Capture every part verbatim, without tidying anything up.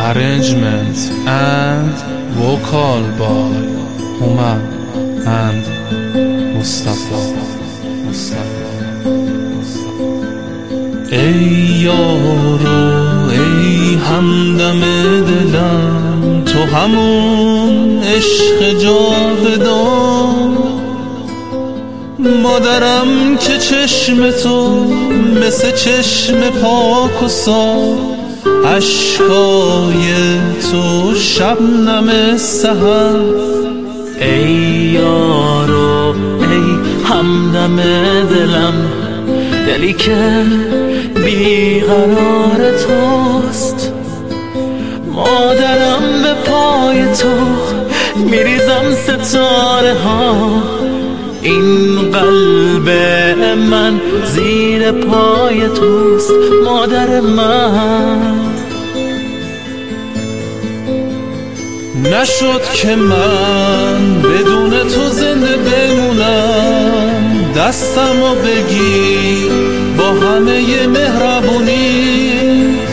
arrangement and vocal by Huma and Mustafa. ای یارو ای همدم دلم، تو همون عشق جاودان، مادرم که چشم تو مثل چشم پاک و صاف، اشکای تو شبنم سحر. ای یارو ای همدم دلم، دلی که بیقرار توست، مادرم به پای تو میریزم ستاره ها، این قلب من زیر پای توست مادر من. نشد که من بدون تو زنده بمونم، دستمو بگیر با همه مهربونیت،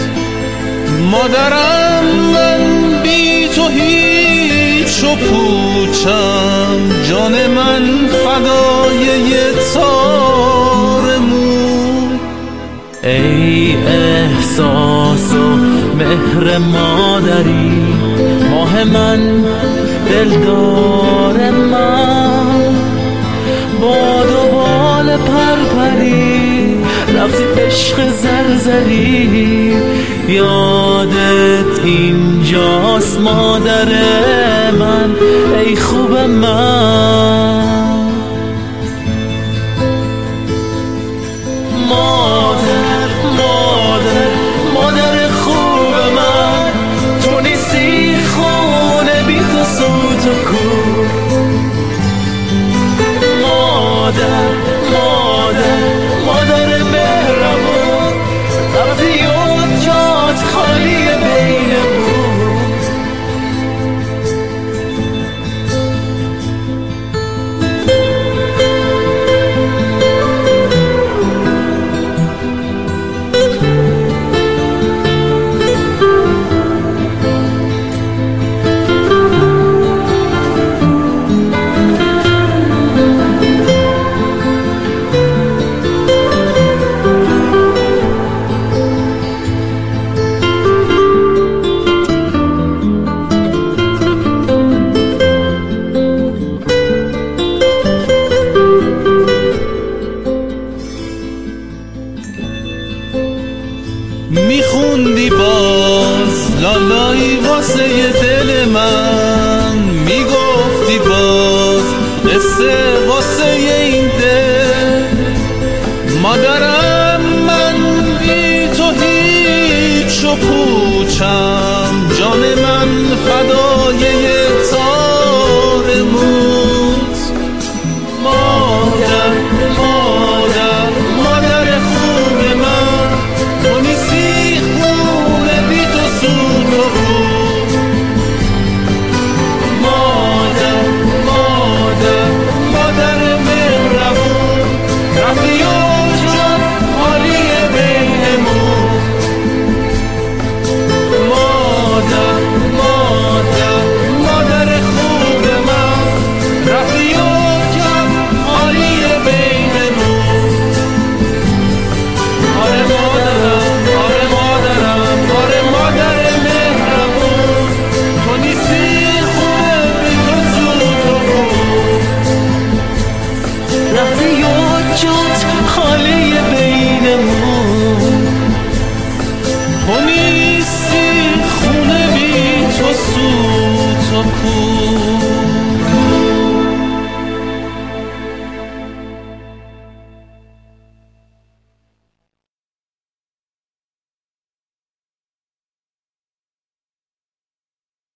مادرم من بی تو هیچ و پوچم، جان من فدای یه تار مو. ای احساس و مهر مادری، ماه من دلدار من، با دو بال پرپری رفتی عشق زرزری، یادت اینجاست مادر من ای خوب من. مادر مادر مادر خوب من، تو نیستی خونه بی تو سوت و کور. مادر مادر مادر مهربان، رفتی و جات خالی بین بود. میخوندی باز لالایی واسه دل من، میگفتی باز قصه